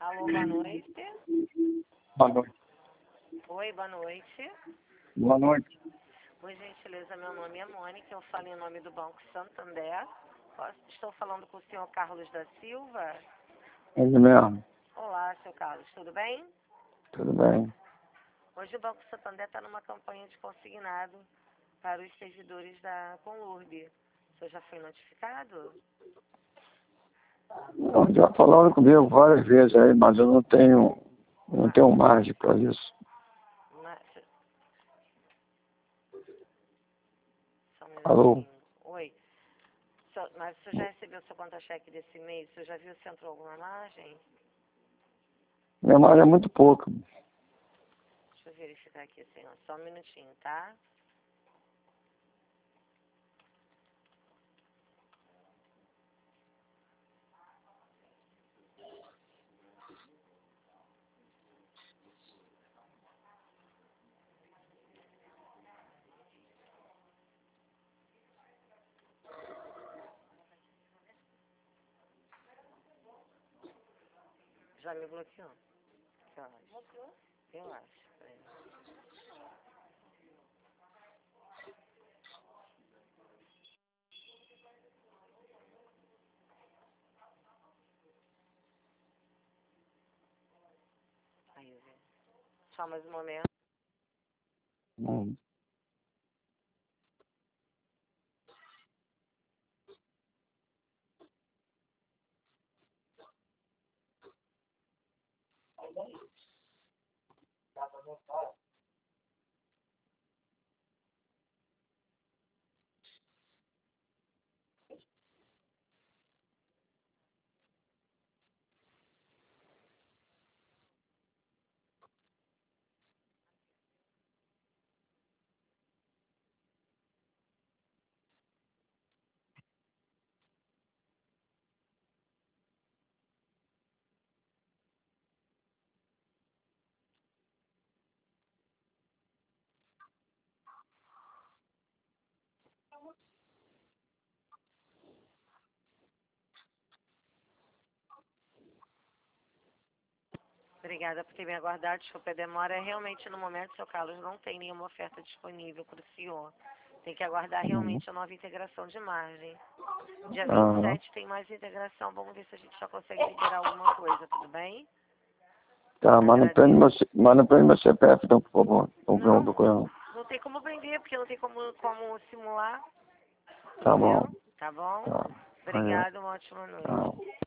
Alô, boa noite. Boa noite. Oi, boa noite. Boa noite. Por gentileza, meu nome é Mônica, eu falo em nome do Banco Santander. Estou falando com o senhor Carlos da Silva. Ele mesmo. Olá, seu Carlos, tudo bem? Tudo bem? Hoje o Banco Santander está numa campanha de consignado para os servidores da Conlurb. O senhor já foi notificado? Não, já falaram comigo várias vezes aí, mas eu não tenho margem para isso. Mas, só um Alô? minutinho. Oi. Mas o senhor já recebeu seu conta-cheque desse mês? O senhor já viu se entrou alguma margem? Minha margem é muito pouca. Deixa eu verificar aqui, senhor. Só um minutinho, tá? Já me bloqueou? Eu acho. Eu acho. Peraí. Aí, eu vi. Só mais um momento. Não. Obrigada por ter me aguardado. Desculpa a demora. Realmente, no momento, seu Carlos, não tem nenhuma oferta disponível para o senhor. Tem que aguardar realmente a nova integração de margem. Dia Aham. 27 tem mais integração. Vamos ver se a gente já consegue liberar alguma coisa, tudo bem? Tá, mas não prende meu CPF, então, por favor. Não, Procurando. não tem como prender, porque não tem como simular. Tá bom. Entendeu? Tá bom? Tá. Valeu. Obrigada, uma ótima noite. Tchau.